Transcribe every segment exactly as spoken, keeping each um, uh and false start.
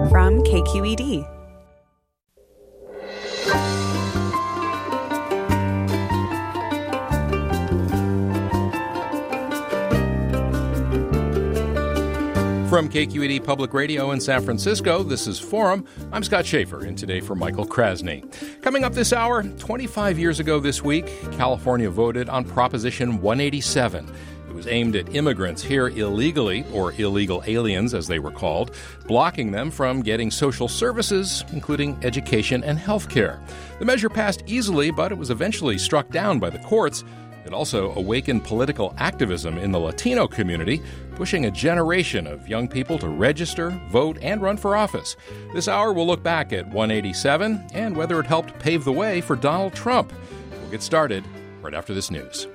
from K Q E D. From K Q E D Public Radio in San Francisco, this is Forum. I'm Scott Schaefer, and today for Michael Krasny. Coming up this hour, twenty-five years ago this week, California voted on Proposition one eighty-seven. It was aimed at immigrants here illegally, or illegal aliens as they were called, blocking them from getting social services, including education and health care. The measure passed easily, but it was eventually struck down by the courts. It also awakened political activism in the Latino community, pushing a generation of young people to register, vote, and run for office. This hour, we'll look back at one eighty-seven and whether it helped pave the way for Donald Trump. We'll get started right after this news.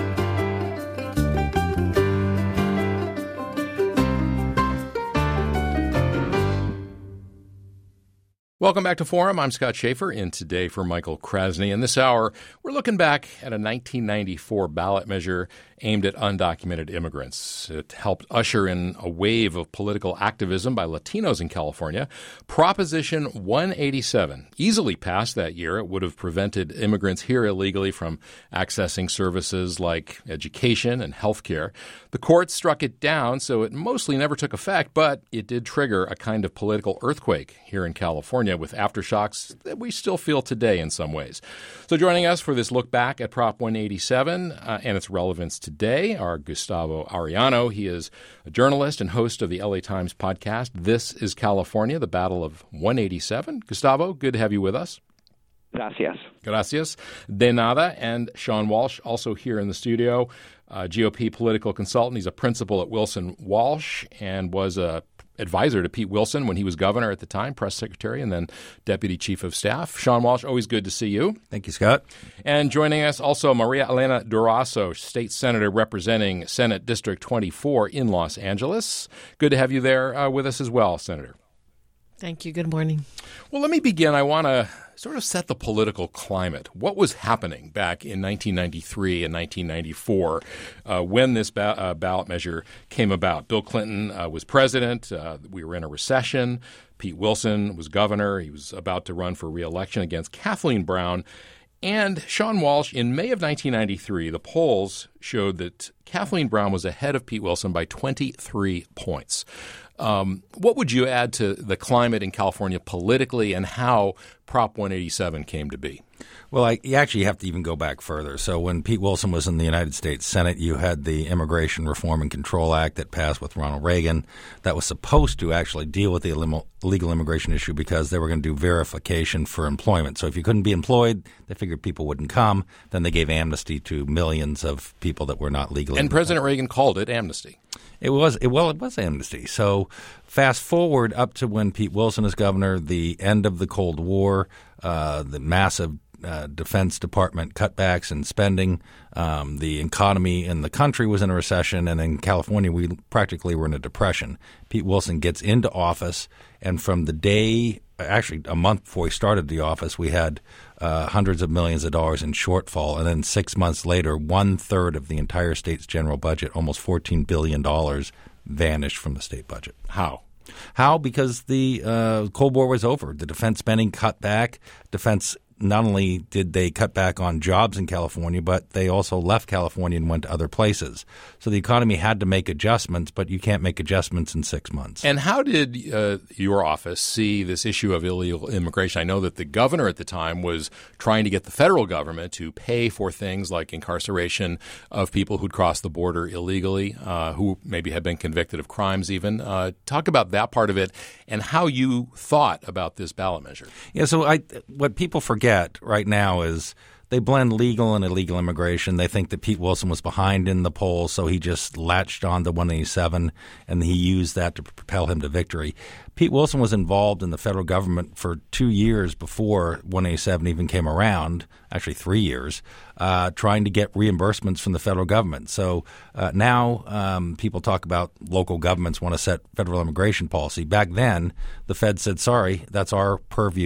Welcome back to Forum. I'm Scott Schaefer, in today for Michael Krasny. In this hour, we're looking back at a nineteen ninety-four ballot measure aimed at undocumented immigrants. It helped usher in a wave of political activism by Latinos in California. Proposition one eighty-seven easily passed that year. It would have prevented immigrants here illegally from accessing services like education and health care. The courts struck it down, so it mostly never took effect, but it did trigger a kind of political earthquake here in California, with aftershocks that we still feel today in some ways. So joining us for this look back at Prop one eighty-seven uh, and its relevance today are Gustavo Arellano. He is a journalist and host of the L A Times podcast, This is California, the Battle of one eighty-seven. Gustavo, good to have you with us. Gracias. Gracias. De nada. And Sean Walsh, also here in the studio, uh, G O P political consultant. He's a principal at Wilson Walsh and was a advisor to Pete Wilson when he was governor at the time, press secretary, and then deputy chief of staff. Sean Walsh, always good to see you. Thank you, Scott. And joining us also Maria Elena Durazo, state senator representing Senate District twenty-four in Los Angeles. Good to have you there uh, with us as well, Senator. Thank you. Good morning. Well, let me begin. I want to sort of set the political climate. What was happening back in nineteen ninety-three and nineteen ninety-four uh, when this ba- uh, ballot measure came about? Bill Clinton uh, was president. Uh, we were in a recession. Pete Wilson was governor. He was about to run for re-election against Kathleen Brown. And Sean Walsh, in May of nineteen ninety-three, the polls showed that Kathleen Brown was ahead of Pete Wilson by twenty-three points. Um, what would you add to the climate in California politically and how Prop one eighty-seven came to be? Well, I, you actually have to even go back further. So when Pete Wilson was in the United States Senate, you had the Immigration Reform and Control Act that passed with Ronald Reagan that was supposed to actually deal with the illegal immigration issue because they were going to do verification for employment. So if you couldn't be employed, they figured people wouldn't come. Then they gave amnesty to millions of people that were not legally. And President Reagan called it amnesty. It was it, well, it was amnesty. So fast forward up to when Pete Wilson is governor, the end of the Cold War, uh, the massive uh, Defense Department cutbacks and spending, um, the economy in the country was in a recession, and in California we practically were in a depression. Pete Wilson gets into office, and from the day, actually a month before he started the office, we had uh, hundreds of millions of dollars in shortfall. And then six months later, one third of the entire state's general budget, almost fourteen billion dollars, vanished from the state budget. How? How? Because the uh, Cold War was over. The defense spending cut back. Defense not only did they cut back on jobs in California, but they also left California and went to other places. So the economy had to make adjustments, but you can't make adjustments in six months. And how did uh, your office see this issue of illegal immigration? I know that the governor at the time was trying to get the federal government to pay for things like incarceration of people who'd crossed the border illegally, uh, who maybe had been convicted of crimes even. Uh, talk about that part of it and how you thought about this ballot measure. Yeah, so I, what people forget right now is they blend legal and illegal immigration. They think that Pete Wilson was behind in the polls, so he just latched on to one eighty-seven, and he used that to propel him to victory. Pete Wilson was involved in the federal government for two years before one eighty-seven even came around, actually three years, uh, trying to get reimbursements from the federal government. So uh, now um, people talk about local governments want to set federal immigration policy. Back then, the Fed said, sorry, that's our purview.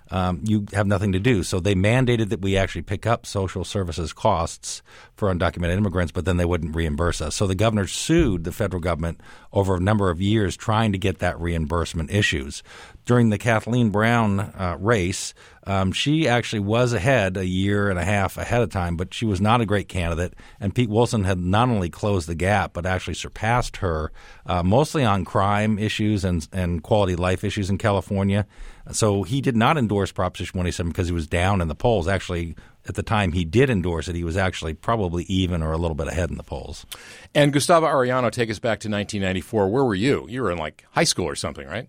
um, you have nothing to do. So they mandated that we actually pick up social services costs for undocumented immigrants, but then they wouldn't reimburse us. So the governor sued the federal government over a number of years trying to get that reimbursement issues. During the Kathleen Brown uh, race, um, she actually was ahead a year and a half ahead of time, but she was not a great candidate. And Pete Wilson had not only closed the gap, but actually surpassed her, uh, mostly on crime issues and, and quality of life issues in California. So he did not endorse Proposition one eighty-seven because he was down in the polls. Actually, at the time he did endorse it, he was actually probably even or a little bit ahead in the polls. And Gustavo Arellano, take us back to nineteen ninety-four. Where were you? You were in like high school or something, right?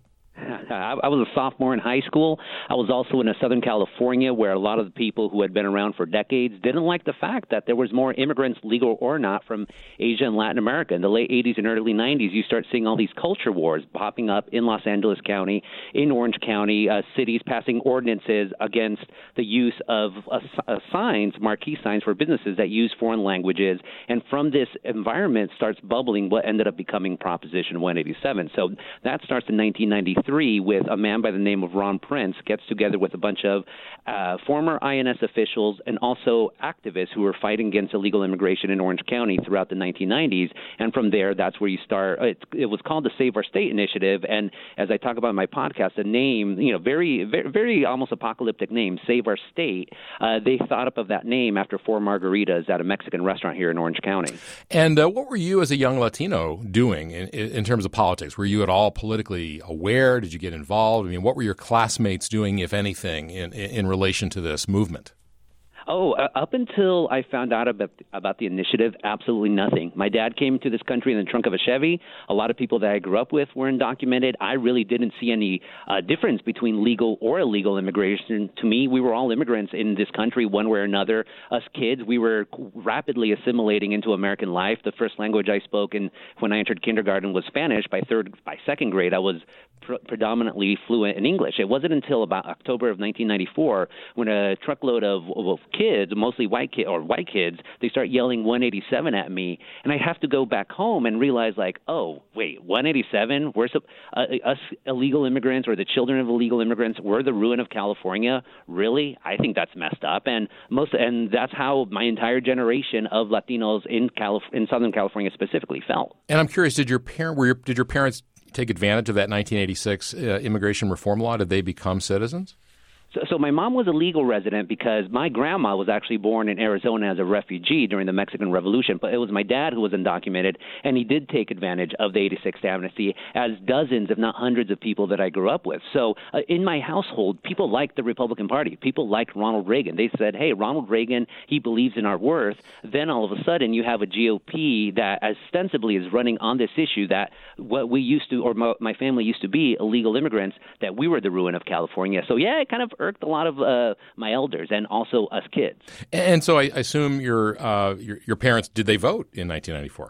I was a sophomore in high school. I was also in Southern California, where a lot of the people who had been around for decades didn't like the fact that there was more immigrants, legal or not, from Asia and Latin America. In the late eighties and early nineties, you start seeing all these culture wars popping up in Los Angeles County, in Orange County, uh, cities passing ordinances against the use of uh, uh, signs, marquee signs for businesses that use foreign languages. And from this environment starts bubbling what ended up becoming Proposition one eighty-seven. So that starts in nineteen ninety-three with a man by the name of Ron Prince gets together with a bunch of uh, former I N S officials and also activists who were fighting against illegal immigration in Orange County throughout the nineteen nineties. And from there, that's where you start. It, it was called the Save Our State Initiative. And as I talk about in my podcast, the name, you know, very, very, very almost apocalyptic name, Save Our State. Uh, they thought up of that name after four margaritas at a Mexican restaurant here in Orange County. And uh, what were you as a young Latino doing in, in terms of politics? Were you at all politically aware? Did you get involved? I mean, what were your classmates doing, if anything, in, in relation to this movement? Oh, uh, up until I found out about about the initiative, absolutely nothing. My dad came to this country in the trunk of a Chevy. A lot of people that I grew up with were undocumented. I really didn't see any uh, difference between legal or illegal immigration. To me, we were all immigrants in this country one way or another. Us kids, we were rapidly assimilating into American life. The first language I spoke in when I entered kindergarten was Spanish. By third, by second grade, I was pr- predominantly fluent in English. It wasn't until about October of nineteen ninety-four when a truckload of, of kids, mostly white kids or white kids, they start yelling one eighty-seven at me, and I have to go back home and realize, like, oh, wait, one eighty-seven? We're uh, us illegal immigrants or the children of illegal immigrants, we're the ruin of California? Really? I think that's messed up, and most, and that's how my entire generation of Latinos in Calif- in Southern California specifically felt. And I'm curious, did your parent, were your, did your parents take advantage of that nineteen eighty-six uh, immigration reform law? Did they become citizens? So, so my mom was a legal resident because my grandma was actually born in Arizona as a refugee during the Mexican Revolution, but it was my dad who was undocumented, and he did take advantage of the eighty-six amnesty, as dozens, if not hundreds, of people that I grew up with. So uh, in my household, people liked the Republican Party. People liked Ronald Reagan. They said, hey, Ronald Reagan, he believes in our worth. Then all of a sudden you have a G O P that ostensibly is running on this issue that what we used to, or my, my family used to be, illegal immigrants, that we were the ruin of California. So yeah, it kind of irked a lot of uh, my elders and also us kids. And so I assume your, uh, your your parents, did they vote in nineteen ninety-four?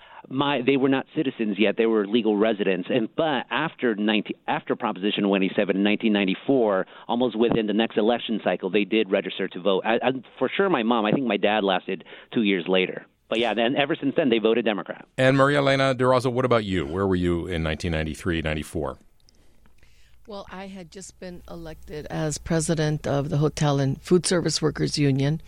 My, they were not citizens yet; they were legal residents. And but after nineteen, after Proposition one eighty-seven in nineteen ninety-four, almost within the next election cycle, they did register to vote. I, I, for sure, my mom. I think my dad lasted two years later. But yeah, then ever since then, they voted Democrat. And Maria Elena Durazo, what about you? Where were you in nineteen ninety-three, ninety-four? Well, I had just been elected as president of the Hotel and Food Service Workers Union,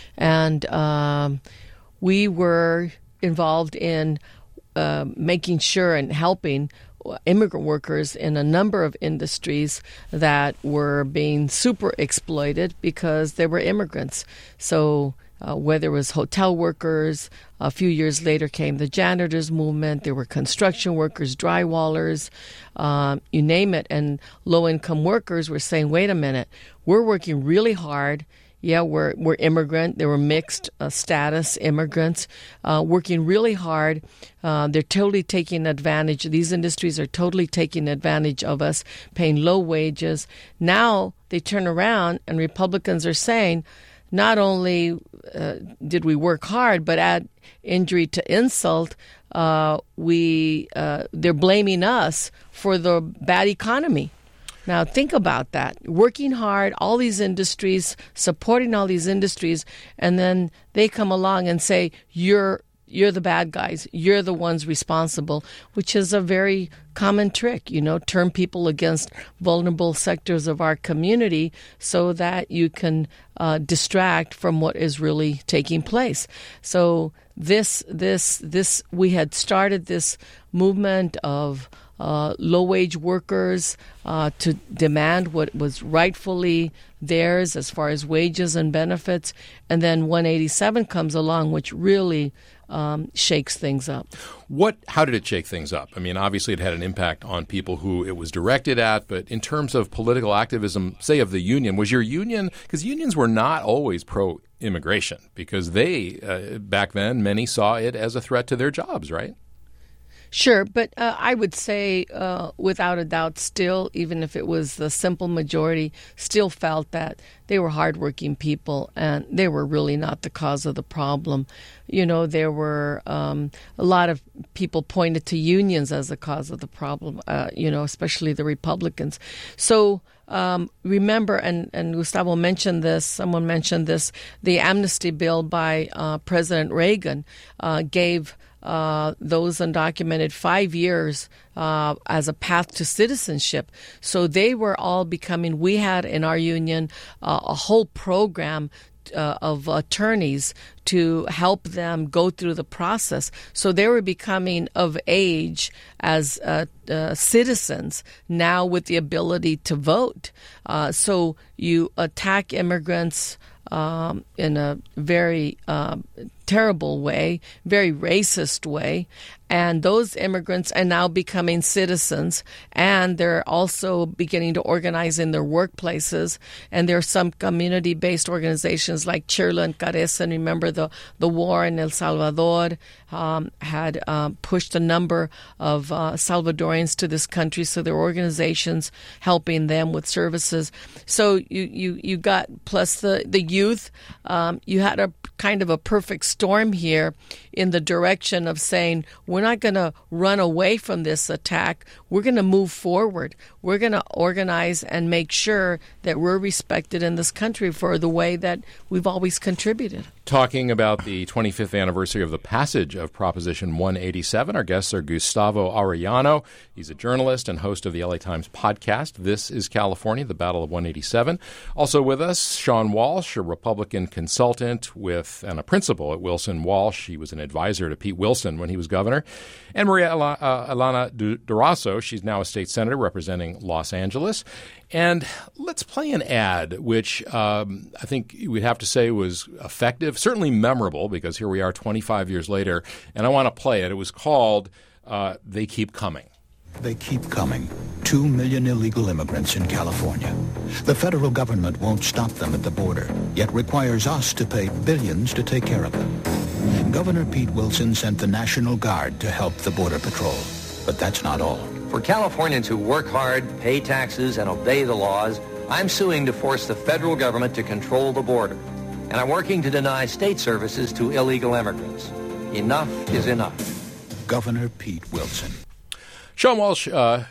and um, we were involved in uh, making sure and helping immigrant workers in a number of industries that were being super exploited because they were immigrants. So uh, whether it was hotel workers, a few years later came the janitors movement, there were construction workers, drywallers, um, you name it. And low-income workers were saying, wait a minute, we're working really hard. Yeah, we're we're immigrant. They were mixed uh, status immigrants uh, working really hard. Uh, they're totally taking advantage. These industries are totally taking advantage of us, paying low wages. Now they turn around and Republicans are saying, not only uh, did we work hard, but add injury to insult, uh, we uh, they're blaming us for the bad economy. Now, think about that. Working hard, all these industries, supporting all these industries, and then they come along and say, you're you're the bad guys. You're the ones responsible, which is a very common trick, you know, turn people against vulnerable sectors of our community so that you can uh, distract from what is really taking place. So this, this, this, we had started this movement of uh, low-wage workers uh, to demand what was rightfully theirs as far as wages and benefits, and then one eighty-seven comes along, which really um, shakes things up. What? How did it shake things up? I mean, obviously it had an impact on people who it was directed at, but in terms of political activism, say of the union, was your union, because unions were not always pro-immigration, because they, uh, back then, many saw it as a threat to their jobs, right? Sure, but uh, I would say uh, without a doubt still, even if it was the simple majority, still felt that they were hardworking people and they were really not the cause of the problem. You know, there were um, a lot of people pointed to unions as the cause of the problem, uh, you know, especially the Republicans. So um, remember, and, and Gustavo mentioned this, someone mentioned this, the amnesty bill by uh, President Reagan uh, gave Uh, those undocumented five years uh, as a path to citizenship. So they were all becoming, we had in our union uh, a whole program uh, of attorneys to help them go through the process. So they were becoming of age as uh, uh, citizens now with the ability to vote. Uh, so you attack immigrants Um, in a very uh, terrible way, very racist way. And those immigrants are now becoming citizens, and they're also beginning to organize in their workplaces. And there are some community-based organizations like Chirla and Carecen. Remember the, the war in El Salvador um, had um, pushed a number of uh, Salvadorians to this country, so there were organizations helping them with services. So you, you, you got, plus the, the youth, um, you had a kind of a perfect storm here in the direction of saying, we're not going to run away from this attack. We're going to move forward. We're going to organize and make sure that we're respected in this country for the way that we've always contributed. Talking about the twenty-fifth anniversary of the passage of Proposition one eighty-seven, our guests are Gustavo Arellano. He's a journalist and host of the L A Times podcast, This is California, the Battle of one eighty-seven. Also with us, Sean Walsh, a Republican consultant with and a principal at Wilson Walsh. He was an advisor to Pete Wilson when he was governor. And Maria Elena Durazo. She's now a state senator representing Los Angeles. And let's play an ad, which um, I think we'd have to say was effective, certainly memorable, because here we are twenty-five years later, and I want to play it. It was called uh, They Keep Coming. They keep coming. Two million illegal immigrants in California. The federal government won't stop them at the border, yet requires us to pay billions to take care of them. Governor Pete Wilson sent the National Guard to help the Border Patrol. But that's not all. For Californians who work hard, pay taxes, and obey the laws, I'm suing to force the federal government to control the border. And I'm working to deny state services to illegal immigrants. Enough is enough. Governor Pete Wilson. Sean Walsh, uh,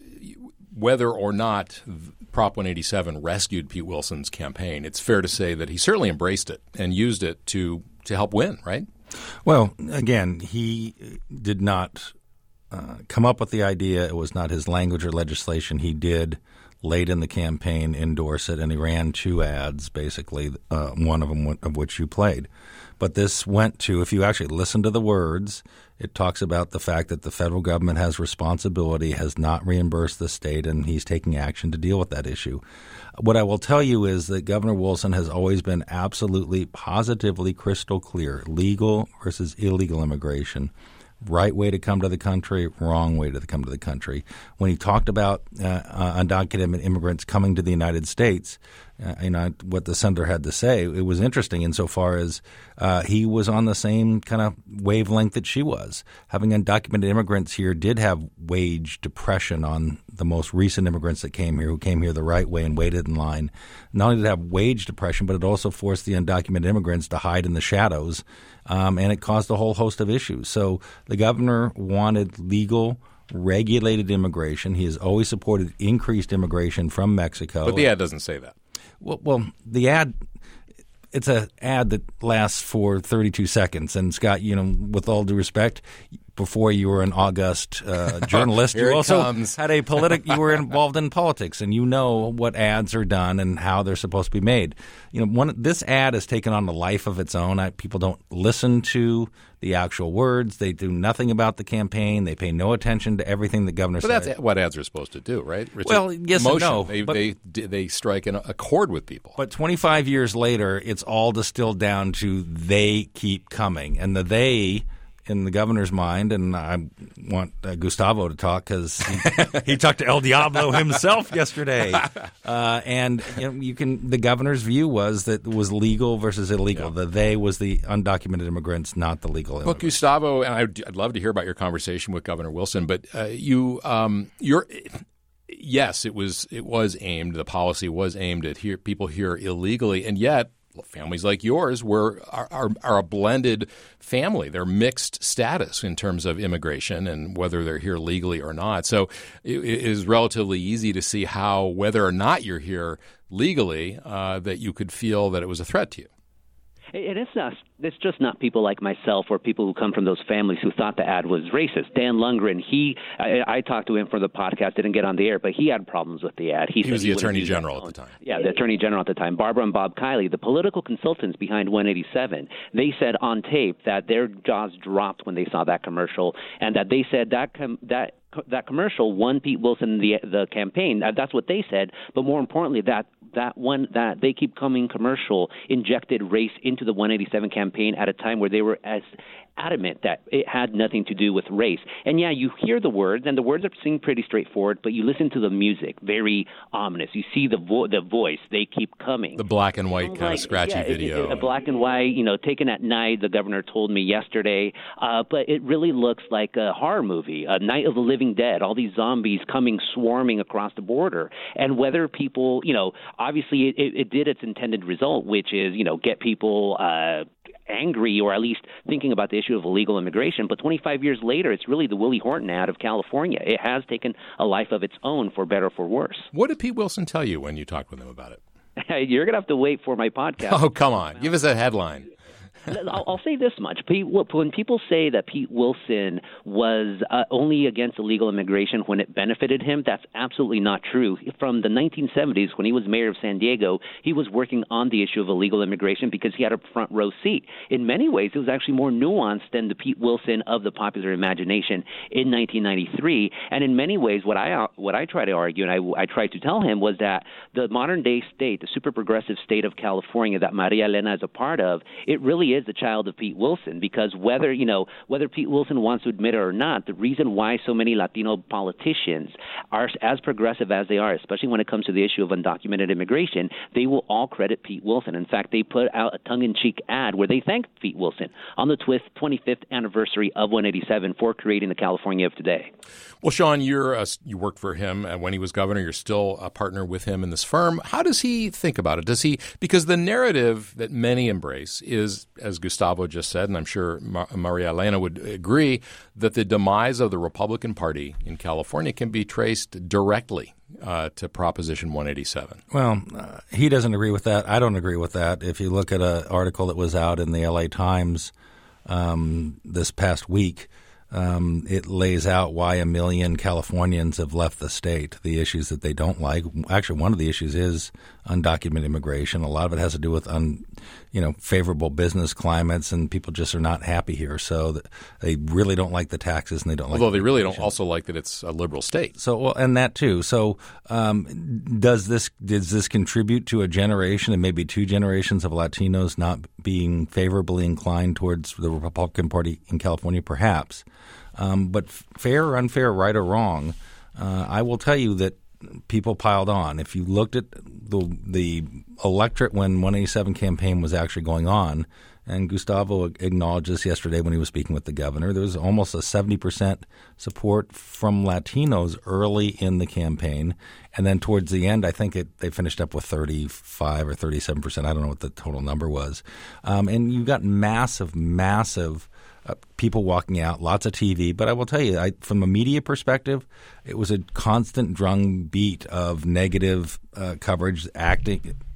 whether or not Prop one eighty-seven rescued Pete Wilson's campaign, it's fair to say that he certainly embraced it and used it to, to help win, right? Well, again, he did not uh, come up with the idea. It was not his language or legislation. He did, late in the campaign, endorse it, and he ran two ads, basically, uh, one of them of which you played. But this went to, if you actually listen to the words, it talks about the fact that the federal government has responsibility, has not reimbursed the state, and he's taking action to deal with that issue. What I will tell you is that Governor Wilson has always been absolutely, positively crystal clear, legal versus illegal immigration. Right way to come to the country, wrong way to come to the country. When he talked about uh, uh, undocumented immigrants coming to the United States, uh, you know, what the senator had to say, it was interesting insofar as uh, he was on the same kind of wavelength that she was. Having undocumented immigrants here did have wage depression on the most recent immigrants that came here, who came here the right way and waited in line. Not only did it have wage depression, but it also forced the undocumented immigrants to hide in the shadows, um, and it caused a whole host of issues. So the governor wanted legal, regulated immigration. He has always supported increased immigration from Mexico. But the ad doesn't say that. Well, well the ad it's an ad that lasts for thirty-two seconds. And Scott, you know, with all due respect, before you were an august uh, journalist, you also comes. had a politic. You were involved in politics, and you know what ads are done and how they're supposed to be made. You know, one this ad has taken on a life of its own. I, people don't listen to the actual words. They do nothing about the campaign. They pay no attention to everything the governor but says. But that's what ads are supposed to do, right? It's well, yes emotion. and no. They, but, they they strike an accord with people. But twenty-five years later, it's all distilled down to they keep coming, and the they. In the governor's mind, and I want uh, Gustavo to talk because he, he talked to El Diablo himself yesterday. Uh, and you know, you can. The governor's view was that it was legal versus illegal. Yeah. The they was the undocumented immigrants, not the legal immigrants. Well, Gustavo, and I'd, I'd love to hear about your conversation with Governor Wilson, but uh, you, um, you're. Yes, it was. It was aimed. The policy was aimed at here, people here illegally, and yet. Families like yours were are, are, are a blended family. They're mixed status in terms of immigration and whether they're here legally or not. So it, it is relatively easy to see how, whether or not you're here legally, uh, that you could feel that it was a threat to you. It is not. It's just not people like myself or people who come from those families who thought the ad was racist. Dan Lundgren, he, I, I talked to him for the podcast, didn't get on the air, but he had problems with the ad. He, he was the attorney general at the time. Yeah, the attorney general at the time. Barbara and Bob Kiley, the political consultants behind one eighty-seven, they said on tape that their jaws dropped when they saw that commercial, and that they said that com- that. that commercial won Pete Wilson the the campaign. That's what they said. But more importantly, that that one that they keep coming commercial injected race into the one eighty-seven campaign at a time where they were as adamant that it had nothing to do with race. And yeah, you hear the words, and the words are seem pretty straightforward, but you listen to the music, very ominous. You see the vo- the voice, they keep coming. The black and white oh, kind like, of scratchy yeah, video. It, it, a black and white, you know, taken at night, the governor told me yesterday. Uh, but it really looks like a horror movie, a Night of the Living Dead, all these zombies coming swarming across the border. And whether people, you know, obviously it, it, it did its intended result, which is, you know, get people uh, angry or at least thinking about the issue of illegal immigration. But twenty-five years later, it's really the Willie Horton ad of California. It has taken a life of its own, for better or for worse. What did Pete Wilson tell you when you talked with him about it? You're going to have to wait for my podcast. Oh, come on. Give us a headline. I'll, I'll say this much. Pete, when people say that Pete Wilson was uh, only against illegal immigration when it benefited him, that's absolutely not true. From the nineteen seventies, when he was mayor of San Diego, he was working on the issue of illegal immigration because he had a front row seat. In many ways, it was actually more nuanced than the Pete Wilson of the popular imagination in nineteen ninety-three. And in many ways, what I what I try to argue, and I, I tried to tell him, was that the modern-day state, the super progressive state of California that Maria Elena is a part of, it really is the child of Pete Wilson, because whether, you know, whether Pete Wilson wants to admit it or not, the reason why so many Latino politicians are as progressive as they are, especially when it comes to the issue of undocumented immigration, they will all credit Pete Wilson. In fact, they put out a tongue-in-cheek ad where they thanked Pete Wilson on the twenty-fifth anniversary of one eighty-seven for creating the California of today. Well, Sean, you're uh, you worked for him when he was governor. You're still a partner with him in this firm. How does he think about it? Does he – because the narrative that many embrace is, as Gustavo just said, and I'm sure Mar- Maria Elena would agree, that the demise of the Republican Party in California can be traced directly uh, to Proposition one eighty-seven. Well, uh, he doesn't agree with that. I don't agree with that. If you look at an article that was out in the L A Times um, this past week, Um, it lays out why a million Californians have left the state, the issues that they don't like. Actually, one of the issues is undocumented immigration. A lot of it has to do with un, you know, favorable business climates, and people just are not happy here. So they really don't like the taxes, and they don't like. Although they really don't also like that it's a liberal state. So, well, and that too. So, um, does this does this contribute to a generation and maybe two generations of Latinos not being favorably inclined towards the Republican Party in California? Perhaps. Um, but fair or unfair, right or wrong, uh, I will tell you that people piled on. If you looked at the the electorate when one eighty-seven campaign was actually going on, and Gustavo acknowledged this yesterday when he was speaking with the governor, there was almost a seventy percent support from Latinos early in the campaign. And then towards the end, I think it, they finished up with thirty-five or thirty-seven percent. I don't know what the total number was. Um, and you got massive, massive Uh, people walking out, lots of T V. But I will tell you, I, from a media perspective, it was a constant drumbeat of negative uh, coverage, acting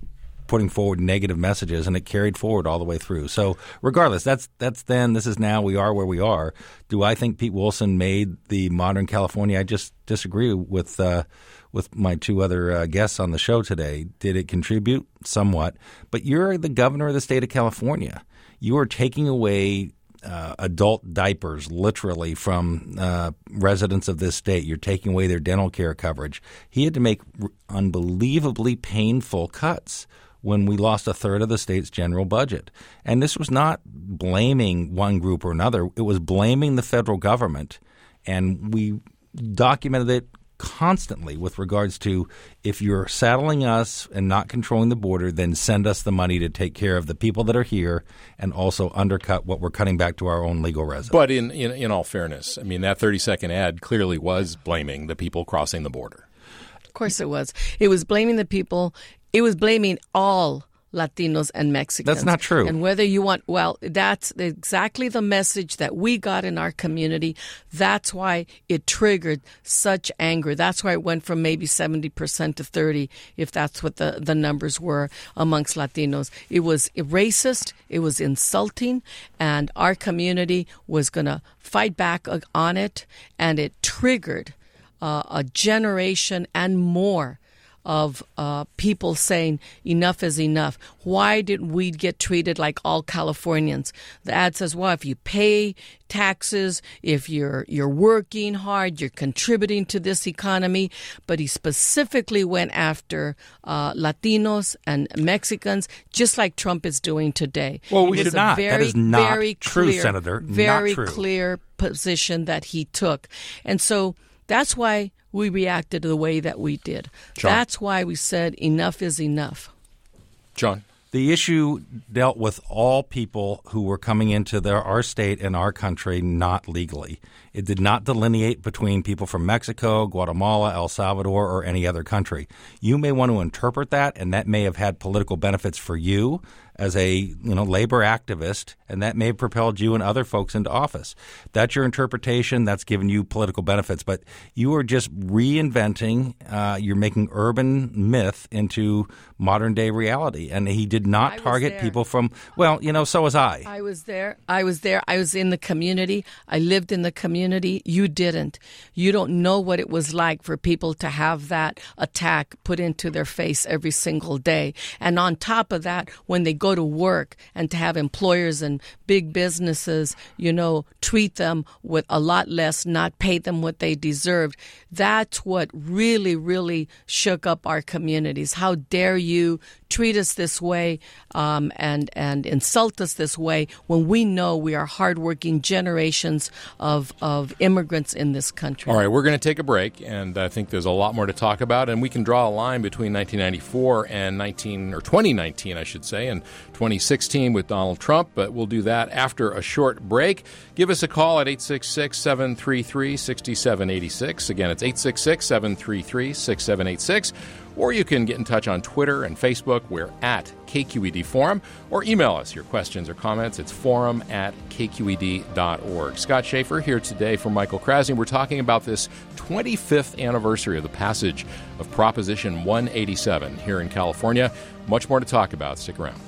putting forward negative messages, and it carried forward all the way through. So regardless, that's that's then, this is now, we are where we are. Do I think Pete Wilson made the modern California? I just disagree with uh, with my two other uh, guests on the show today. Did it contribute? Somewhat. But you're the governor of the state of California. You are taking away uh, adult diapers, literally, from uh, residents of this state. You're taking away their dental care coverage. He had to make r- unbelievably painful cuts when we lost a third of the state's general budget. And this was not blaming one group or another. It was blaming the federal government. And we documented it constantly with regards to, if you're saddling us and not controlling the border, then send us the money to take care of the people that are here and also undercut what we're cutting back to our own legal residents. But in, in, in all fairness, I mean, that thirty-second ad clearly was blaming the people crossing the border. Of course it was. It was blaming the people. It was blaming all Latinos and Mexicans. That's not true. And whether you want, well, that's exactly the message that we got in our community. That's why it triggered such anger. That's why it went from maybe seventy percent to thirty, if that's what the, the numbers were amongst Latinos. It was racist, it was insulting, and our community was going to fight back on it, and it triggered uh, a generation and more of uh, people saying enough is enough. Why didn't we get treated like all Californians? The ad says, well, if you pay taxes, if you're you're working hard, you're contributing to this economy. But he specifically went after uh, Latinos and Mexicans, just like Trump is doing today. Well, we It's should a not. Very, that is not very true, clear, Senator. Very not true. clear position that he took. And so that's why we reacted the way that we did. John. That's why we said enough is enough. John. The issue dealt with all people who were coming into their, our state and our country not legally. It did not delineate between people from Mexico, Guatemala, El Salvador, or any other country. You may want to interpret that, and that may have had political benefits for you as a you know labor activist, and that may have propelled you and other folks into office. That's your interpretation. That's given you political benefits. But you are just reinventing, uh, you're making urban myth into modern-day reality. And he did not I was target there. people from, well, you know, so was I. I was there. I was there. I was in the community. I lived in the community. You didn't. You don't know what it was like for people to have that attack put into their face every single day. And on top of that, when they go to work, and to have employers and big businesses, you know, treat them with a lot less, not pay them what they deserved. That's what really, really shook up our communities. How dare you treat us this way um, and and insult us this way when we know we are hardworking generations of of immigrants in this country. All right, we're going to take a break, and I think there's a lot more to talk about, and we can draw a line between nineteen ninety-four and nineteen or twenty nineteen, I should say, and twenty sixteen with Donald Trump, but we'll do that after a short break. Give us a call at eight six six, seven three three, six seven eight six. Again, it's eight six six, seven three three, six seven eight six. Or you can get in touch on Twitter and Facebook. We're at K Q E D Forum. Or email us your questions or comments. It's forum at k q e d dot org. Scott Schaefer here today for Michael Krasny. We're talking about this twenty-fifth anniversary of the passage of Proposition one eighty-seven here in California. Much more to talk about. Stick around.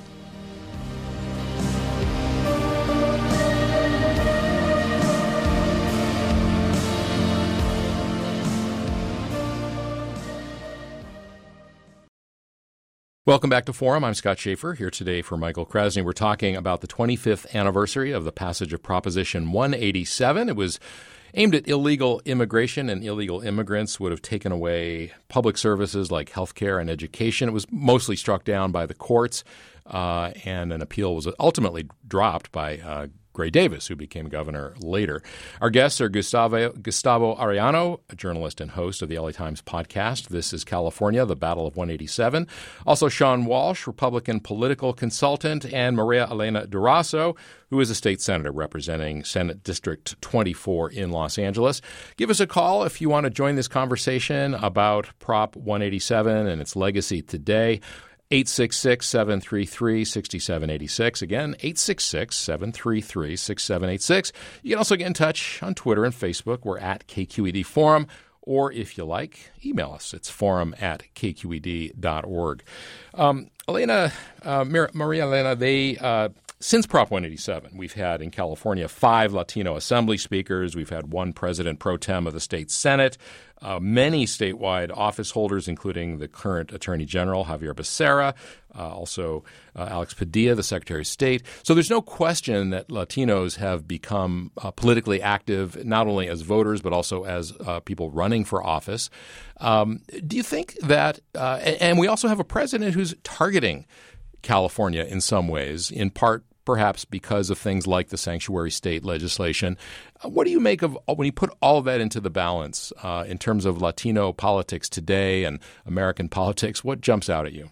Welcome back to Forum. I'm Scott Schaefer here today for Michael Krasny. We're talking about the twenty-fifth anniversary of the passage of Proposition one eighty-seven. It was aimed at illegal immigration, and illegal immigrants would have taken away public services like health care and education. It was mostly struck down by the courts, uh, and an appeal was ultimately dropped by uh, Gray Davis, who became governor later. Our guests are Gustavo, Gustavo Arellano, a journalist and host of the L A Times podcast, This is California, The Battle of one eighty-seven. Also Sean Walsh, Republican political consultant, and Maria Elena Durazo, who is a state senator representing Senate District twenty-four in Los Angeles. Give us a call if you want to join this conversation about Prop one eighty-seven and its legacy today. eight six six, seven three three, six seven eight six. Again, eight six six, seven three three, six seven eight six. You can also get in touch on Twitter and Facebook. We're at K Q E D Forum. or if you like, email us. It's forum at k q e d dot org. Um, Elena, uh, Mar- Maria Elena, they uh, since Prop one eighty-seven, we've had in California five Latino assembly speakers. We've had one president pro tem of the state Senate, uh, many statewide office holders, including the current Attorney General, Javier Becerra, uh, also uh, Alex Padilla, the Secretary of State. So there's no question that Latinos have become uh, politically active, not only as voters, but also as uh, people running for office. Um, do you think that uh, – and we also have a president who's targeting California in some ways, in part perhaps because of things like the sanctuary state legislation. Uh, what do you make of when you put all of that into the balance uh, in terms of Latino politics today and American politics? What jumps out at you?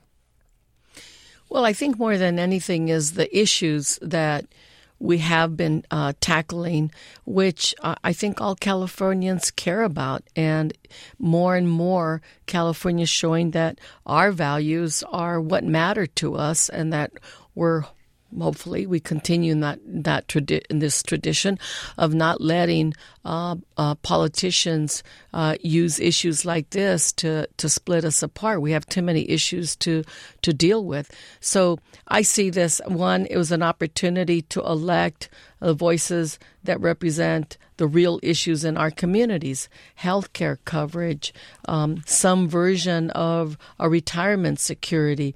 Well, I think more than anything is the issues that we have been uh, tackling, which uh, I think all Californians care about. And more and more, California is showing that our values are what matter to us and that we're hopefully we continue in that, that tradi- in this tradition of not letting uh, uh, politicians uh, use issues like this to, to split us apart. We have too many issues to, to deal with. So I see this, one, it was an opportunity to elect the voices that represent the real issues in our communities, healthcare coverage, um, some version of a retirement security,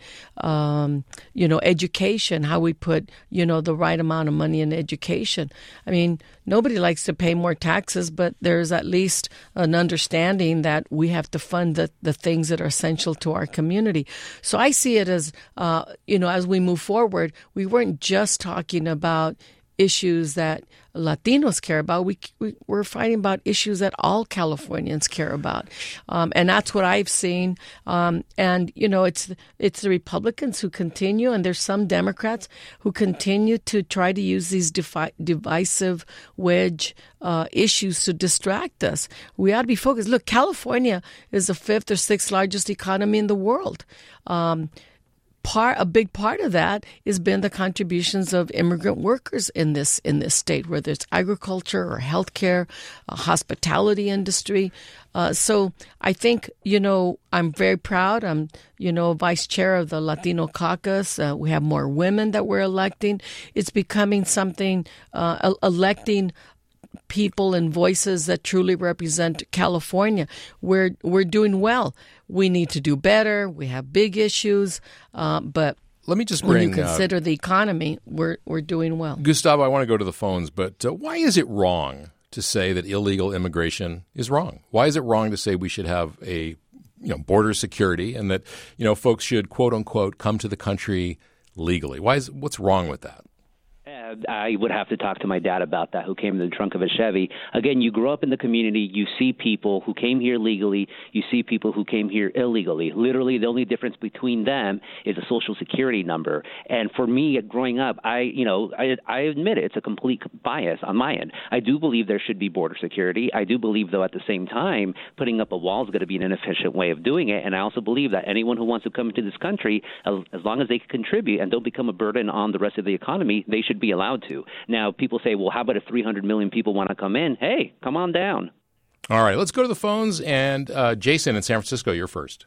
um, you know, education, how we put, you know, the right amount of money in education. I mean, nobody likes to pay more taxes, but there's at least an understanding that we have to fund the, the things that are essential to our community. So I see it as, uh, you know, as we move forward, we weren't just talking about issues that Latinos care about. We, we, we're fighting about issues that all Californians care about. Um, and that's what I've seen. Um, and, you know, it's it's the Republicans who continue, and there's some Democrats who continue to try to use these defi- divisive wedge uh, issues to distract us. We ought to be focused. Look, California is the fifth or sixth largest economy in the world. Um Part a big part of that has been the contributions of immigrant workers in this in this state, whether it's agriculture or healthcare, uh, hospitality industry. Uh, so I think, you know, I'm very proud. I'm, you know, vice chair of the Latino caucus. Uh, we have more women that we're electing. It's becoming something, uh, electing people and voices that truly represent California. We're we're doing well. We need to do better. We have big issues, uh, but let me just when bring, you consider uh, the economy, we're we're doing well. Gustavo, I want to go to the phones, but uh, why is it wrong to say that illegal immigration is wrong? Why is it wrong to say we should have a you know border security and that you know folks should quote unquote come to the country legally? Why is what's wrong with that? I would have to talk to my dad about that, who came in the trunk of a Chevy. Again, you grow up in the community. You see people who came here legally. You see people who came here illegally. Literally, the only difference between them is a Social Security number. And for me, growing up, I, you know, I, I admit it, it's a complete bias on my end. I do believe there should be border security. I do believe, though, at the same time, putting up a wall is going to be an inefficient way of doing it. And I also believe that anyone who wants to come into this country, as, as long as they can contribute and don't become a burden on the rest of the economy, they should be allowed to. Now, people say, well, how about if three hundred million people want to come in? Hey, come on down. All right, let's go to the phones. And uh, Jason in San Francisco, you're first.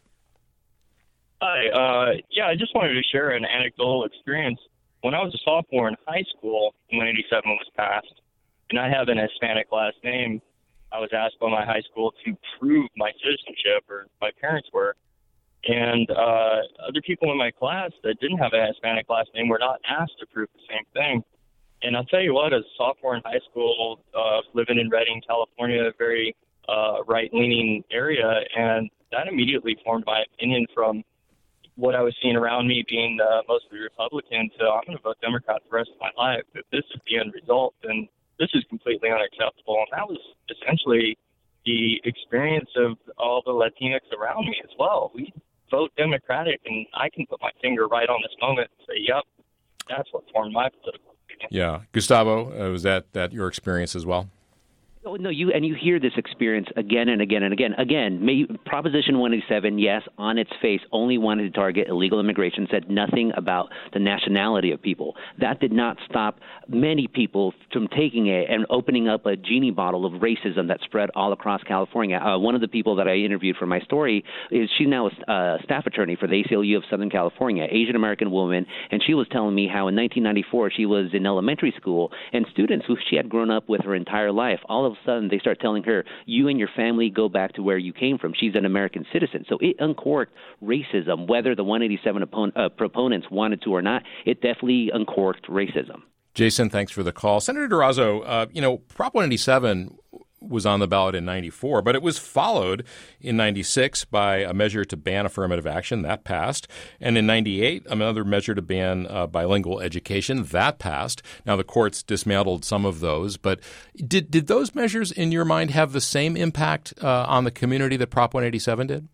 Hi. Uh, yeah, I just wanted to share an anecdotal experience. When I was a sophomore in high school, when eighty-seven was passed, and I have an Hispanic last name, I was asked by my high school to prove my citizenship, or my parents were. And uh, other people in my class that didn't have a Hispanic last name were not asked to prove the same thing. And I'll tell you what, as a sophomore in high school, uh, living in Redding, California, a very uh, right-leaning area, and that immediately formed my opinion from what I was seeing around me being uh, mostly Republican to I'm going to vote Democrat the rest of my life. If this is the end result, then this is completely unacceptable. And that was essentially the experience of all the Latinx around me as well. We vote Democratic, and I can put my finger right on this moment and say, yep, that's what formed my political opinion. Yeah. Gustavo, uh, was that, that your experience as well? Oh, no, you and you hear this experience again and again and again. Again, may, Proposition one eighty-seven, yes, on its face, only wanted to target illegal immigration, said nothing about the nationality of people. That did not stop many people from taking it and opening up a genie bottle of racism that spread all across California. Uh, one of the people that I interviewed for my story is she's now a uh, staff attorney for the A C L U of Southern California, Asian American woman, and she was telling me how in nineteen ninety-four she was in elementary school, and students who she had grown up with her entire life, all of a sudden they start telling her, you and your family go back to where you came from. She's an American citizen. So it uncorked racism, whether the one eighty-seven oppo- uh, proponents wanted to or not. It definitely uncorked racism. Jason, thanks for the call. Senator Durazo, uh, you know, Prop one eighty-seven was on the ballot in ninety-four, but it was followed in ninety-six by a measure to ban affirmative action. That passed. And in ninety-eight, another measure to ban uh, bilingual education. That passed. Now, the courts dismantled some of those. But did, did those measures, in your mind, have the same impact uh, on the community that Prop one eighty-seven did?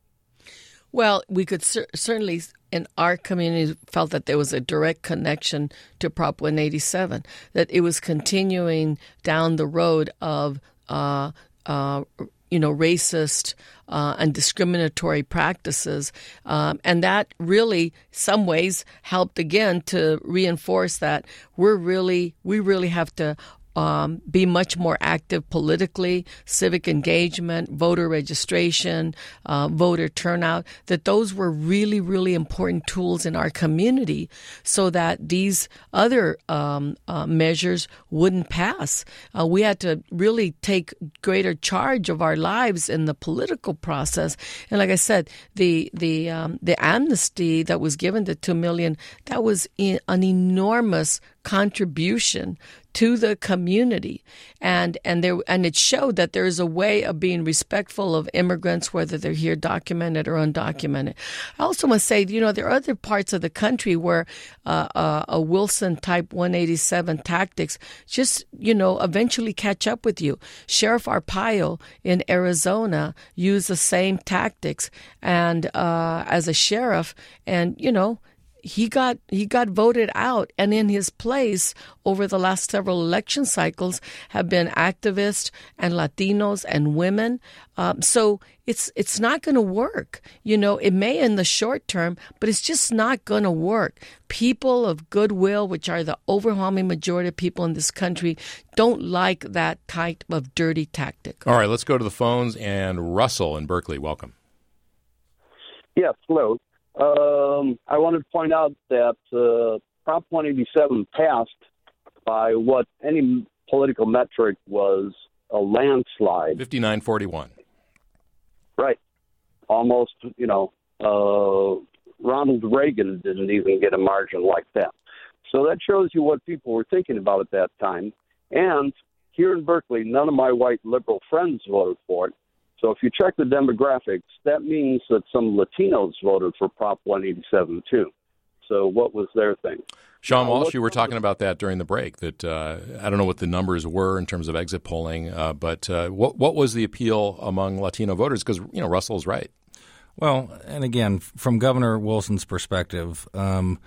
Well, we could cer- certainly, in our community, felt that there was a direct connection to Prop one eighty-seven, that it was continuing down the road of Uh, uh, you know, racist uh, and discriminatory practices. Um, and that really, some ways, helped again to reinforce that we're really, we really have to Um, be much more active politically, civic engagement, voter registration, uh, voter turnout, that those were really, really important tools in our community so that these other um, uh, measures wouldn't pass. Uh, we had to really take greater charge of our lives in the political process. And like I said, the the um, the amnesty that was given to two million, that was in, an enormous contribution to the community, and and there and it showed that there is a way of being respectful of immigrants, whether they're here documented or undocumented. I also must say, you know, there are other parts of the country where uh, uh, a Wilson type one eighty-seven tactics just, you know, eventually catch up with you. Sheriff Arpaio in Arizona used the same tactics, and uh, as a sheriff, and you know. He got he got voted out, and in his place over the last several election cycles have been activists and Latinos and women. Um, so it's it's not going to work. You know, it may in the short term, but it's just not going to work. People of goodwill, which are the overwhelming majority of people in this country, don't like that type of dirty tactic. All right, let's go to the phones. And Russell in Berkeley, welcome. Yes, hello. Um, I wanted to point out that uh, Prop one eighty-seven passed by what any political metric was a landslide. fifty-nine forty-one. Right. Almost, you know, uh, Ronald Reagan didn't even get a margin like that. So that shows you what people were thinking about at that time. And here in Berkeley, none of my white liberal friends voted for it. So if you check the demographics, that means that some Latinos voted for Prop one eighty-seven too. So what was their thing? Sean Walsh, you were talking about that during the break, that uh, I don't know what the numbers were in terms of exit polling, uh, but uh, what what was the appeal among Latino voters? Because, you know, Russell's right. Well, and again, from Governor Wilson's perspective, um,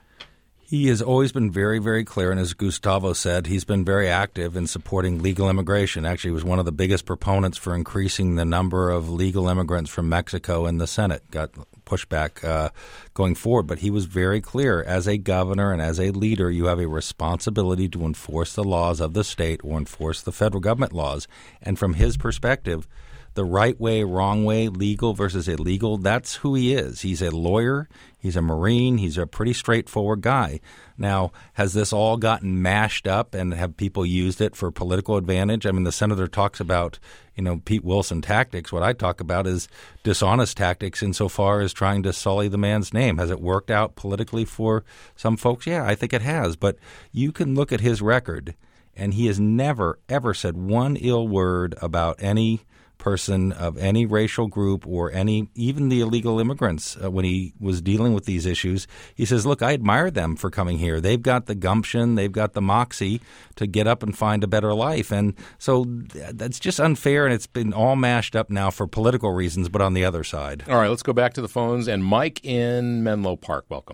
he has always been very, very clear, and as Gustavo said, he's been very active in supporting legal immigration. Actually, he was one of the biggest proponents for increasing the number of legal immigrants from Mexico in the Senate. Got pushback uh, going forward, but he was very clear. As a governor and as a leader, you have a responsibility to enforce the laws of the state or enforce the federal government laws. And from his perspective, the right way, wrong way, legal versus illegal, that's who he is. He's a lawyer. He's a Marine. He's a pretty straightforward guy. Now, has this all gotten mashed up and have people used it for political advantage? I mean, the senator talks about, you know, Pete Wilson tactics. What I talk about is dishonest tactics insofar as trying to sully the man's name. Has it worked out politically for some folks? Yeah, I think it has. But you can look at his record, and he has never, ever said one ill word about any person of any racial group or any, even the illegal immigrants. Uh, when he was dealing with these issues, he says, look, I admire them for coming here. They've got the gumption, they've got the moxie to get up and find a better life. And so that's just unfair, and it's been all mashed up now for political reasons, but on the other side. All right, let's go back to the phones. And Mike in Menlo Park, welcome.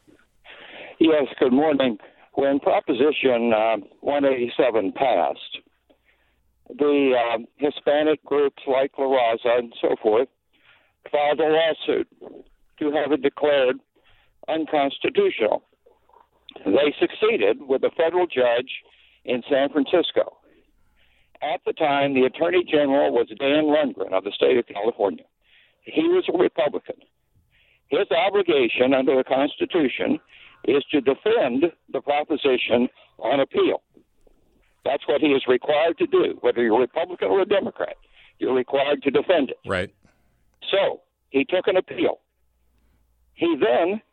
Yes, good morning. When Proposition uh, one eighty-seven passed, the um, Hispanic groups like La Raza and so forth filed a lawsuit to have it declared unconstitutional. They succeeded with a federal judge in San Francisco. At the time, the Attorney General was Dan Lundgren of the state of California. He was a Republican. His obligation under the Constitution is to defend the proposition on appeal. That's what he is required to do, whether you're a Republican or a Democrat. You're required to defend it. Right. So he took an appeal. He then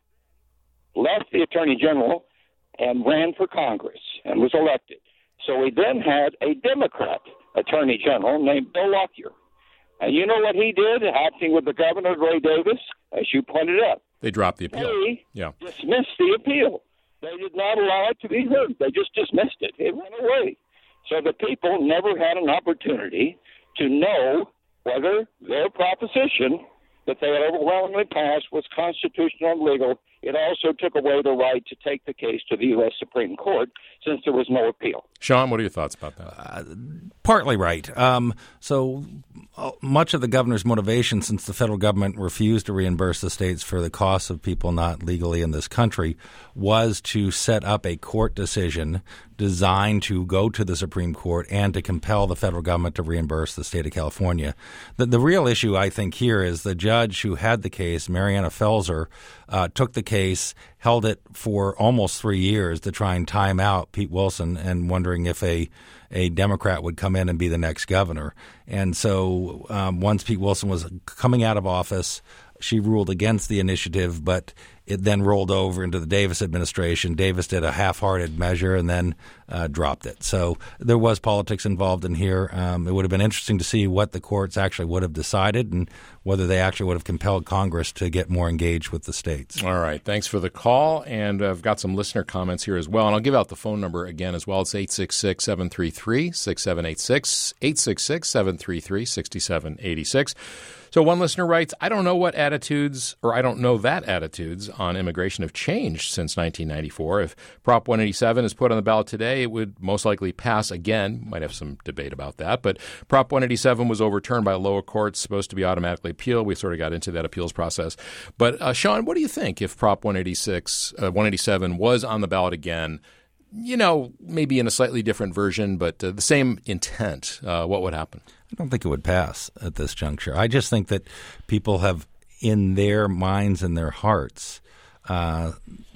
left the Attorney General and ran for Congress and was elected. So we then had a Democrat Attorney General named Bill Lockyer. And you know what he did, acting with the governor, Gray Davis, as you pointed out? They dropped the appeal. They yeah. dismissed the appeal. They did not allow it to be heard. They just dismissed it. It went away. So the people never had an opportunity to know whether their proposition that they had overwhelmingly passed was constitutional and legal. It also took away the right to take the case to the U S Supreme Court since there was no appeal. Sean, what are your thoughts about that? Uh, partly right. Um, so uh, much of the governor's motivation, since the federal government refused to reimburse the states for the costs of people not legally in this country, was to set up a court decision designed to go to the Supreme Court and to compel the federal government to reimburse the state of California. The, the real issue, I think, here is the judge who had the case, Mariana Felser, uh, took the case, held it for almost three years to try and time out Pete Wilson and wondering if a a Democrat would come in and be the next governor. And so um, once Pete Wilson was coming out of office, she ruled against the initiative, but it then rolled over into the Davis administration. Davis did a half-hearted measure and then uh, dropped it. So there was politics involved in here. Um, it would have been interesting to see what the courts actually would have decided and whether they actually would have compelled Congress to get more engaged with the states. All right. Thanks for the call. And I've got some listener comments here as well. And I'll give out the phone number again as well. It's eight six six, seven three three, six seven eight six, eight six six, seven three three, six seven eight six. So one listener writes, I don't know what attitudes, or I don't know that attitudes on immigration have changed since nineteen ninety-four. If Prop one eighty-seven is put on the ballot today, it would most likely pass again. Might have some debate about that. But Prop one eighty-seven was overturned by a lower court, supposed to be automatically appealed. We sort of got into that appeals process. But uh, Sean, what do you think if Prop one eighty-six, uh, one eighty-seven was on the ballot again? You know, maybe in a slightly different version, but uh, the same intent. Uh, what would happen? I don't think it would pass at this juncture. I just think that people have, in their minds and their hearts, uh,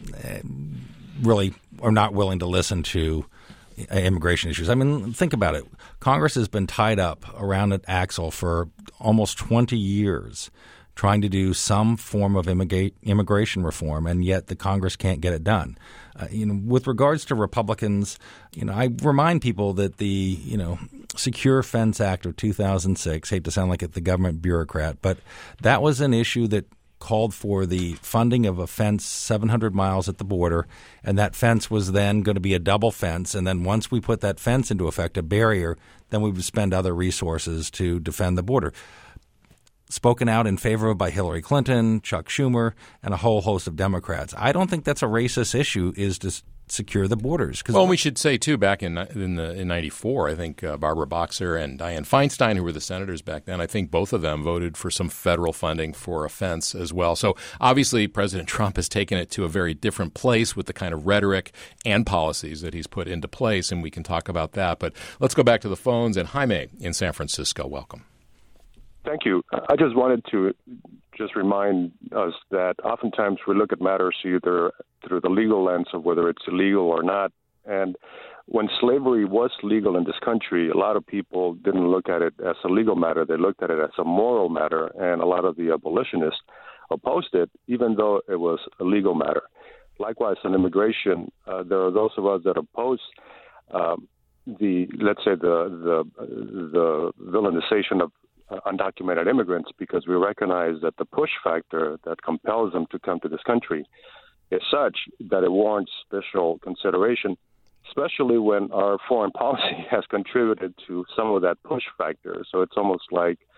really are not willing to listen to immigration issues. I mean, think about it. Congress has been tied up around an axle for almost twenty years trying to do some form of immigrate, immigration reform, and yet the Congress can't get it done. Uh, you know, with regards to Republicans, you know, I remind people that the, you know, Secure Fence Act of two thousand six, hate to sound like the government bureaucrat, but that was an issue that called for the funding of a fence seven hundred miles at the border, and that fence was then going to be a double fence. And then once we put that fence into effect, a barrier, then we would spend other resources to defend the border. Spoken out in favor of by Hillary Clinton, Chuck Schumer, and a whole host of Democrats. I don't think that's a racist issue, is to secure the borders. Well, we should say, too, back in in, the, in ninety-four, I think uh, Barbara Boxer and Dianne Feinstein, who were the senators back then, I think both of them voted for some federal funding for a fence as well. So obviously President Trump has taken it to a very different place with the kind of rhetoric and policies that he's put into place, and we can talk about that. But let's go back to the phones. And Jaime in San Francisco, welcome. Thank you. I just wanted to just remind us that oftentimes we look at matters either through the legal lens of whether it's illegal or not. And when slavery was legal in this country, a lot of people didn't look at it as a legal matter. They looked at it as a moral matter, and a lot of the abolitionists opposed it, even though it was a legal matter. Likewise, in immigration, uh, there are those of us that oppose um, the, let's say, the the the villainization of undocumented immigrants, because we recognize that the push factor that compels them to come to this country is such that it warrants special consideration, especially when our foreign policy has contributed to some of that push factor. So it's almost like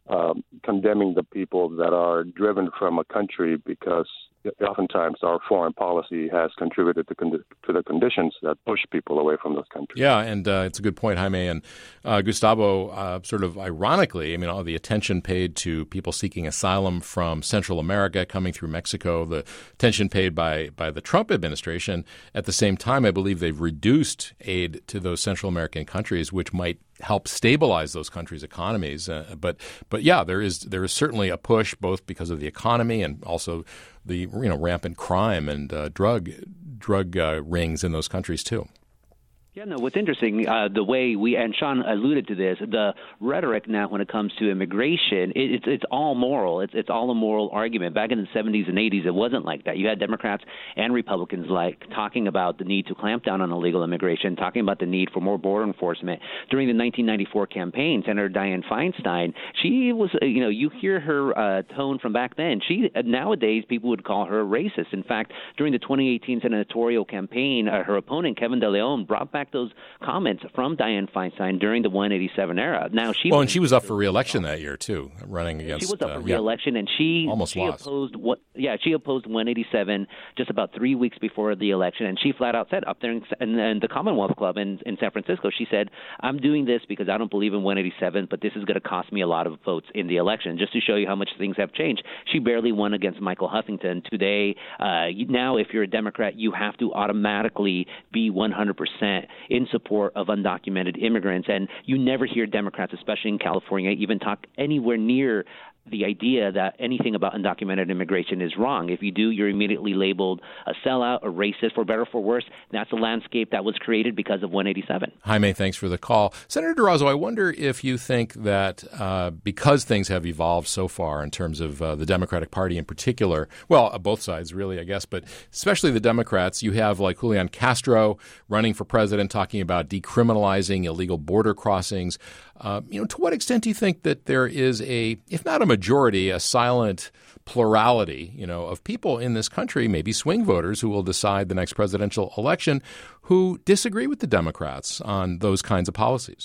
um, condemning the people that are driven from a country because oftentimes our foreign policy has contributed to, con- to the conditions that push people away from those countries. Yeah, and uh, it's a good point, Jaime. And uh, Gustavo, uh, sort of ironically, I mean, all the attention paid to people seeking asylum from Central America coming through Mexico, the attention paid by, by the Trump administration. At the same time, I believe they've reduced aid to those Central American countries, which might help stabilize those countries' economies. Uh, but but yeah, there is there is certainly a push, both because of the economy and also the you know rampant crime and uh, drug drug uh, rings in those countries too. Yeah, no, what's interesting, uh, the way we, and Sean alluded to this, the rhetoric now when it comes to immigration, it, it's it's all moral. It's it's all a moral argument. Back in the seventies and eighties, it wasn't like that. You had Democrats and Republicans like talking about the need to clamp down on illegal immigration, talking about the need for more border enforcement. During the nineteen ninety-four campaign, Senator Dianne Feinstein, she was, you know, you hear her uh, tone from back then. She nowadays, people would call her a racist. In fact, during the twenty eighteen senatorial campaign, uh, her opponent, Kevin De Leon, brought back those comments from Dianne Feinstein during the one eighty-seven era. Now she well, and she was up for re-election that year too, running against. She was up for uh, re-election, yeah, and she almost she lost. opposed what? Yeah, she opposed one eighty-seven just about three weeks before the election, and she flat out said up there in, in, in the Commonwealth Club in, in San Francisco, she said, "I'm doing this because I don't believe in one eighty-seven, but this is going to cost me a lot of votes in the election." Just to show you how much things have changed, she barely won against Michael Huffington. Today, uh, now if you're a Democrat, you have to automatically be one hundred percent in support of undocumented immigrants, and you never hear Democrats, especially in California, even talk anywhere near the idea that anything about undocumented immigration is wrong. If you do, you're immediately labeled a sellout, a racist, for better or for worse. That's a landscape that was created because of one eighty-seven. Jaime, thanks for the call. Senator Durazo, I wonder if you think that uh, because things have evolved so far in terms of uh, the Democratic Party in particular, well, uh, both sides really, I guess, but especially the Democrats, you have like Julian Castro running for president talking about decriminalizing illegal border crossings. Uh, you know, to what extent do you think that there is a, if not a majority, a silent plurality, you know, of people in this country, maybe swing voters who will decide the next presidential election, who disagree with the Democrats on those kinds of policies?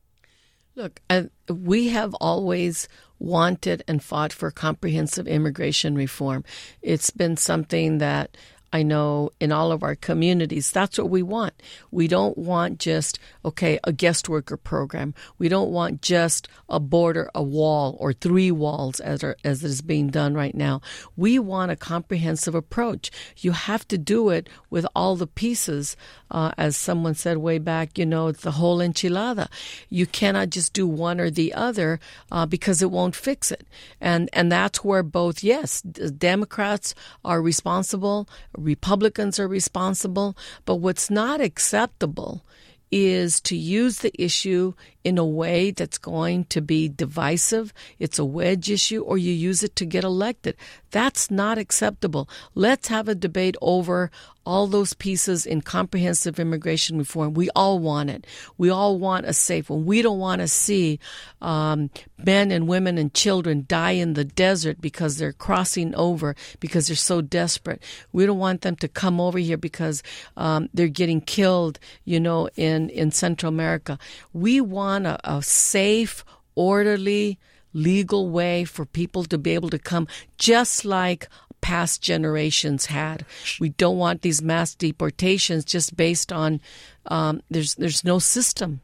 Look, uh, we have always wanted and fought for comprehensive immigration reform. It's been something that I know in all of our communities, that's what we want. We don't want just, okay, a guest worker program. We don't want just a border, a wall, or three walls as, are, as is being done right now. We want a comprehensive approach. You have to do it with all the pieces. Uh, as someone said way back, you know, it's the whole enchilada. You cannot just do one or the other uh, because it won't fix it. And, and that's where both, yes, Democrats are responsible, Republicans are responsible, but what's not acceptable is to use the issue in a way that's going to be divisive. It's a wedge issue, or you use it to get elected. That's not acceptable. Let's have a debate over all those pieces in comprehensive immigration reform. We all want it. We all want a safe one. We don't want to see um, men and women and children die in the desert because they're crossing over because they're so desperate. We don't want them to come over here because um, they're getting killed, you know, in, in Central America. We want a, a safe, orderly, legal way for people to be able to come, just like past generations had. We don't want these mass deportations just based on um, there's there's no system.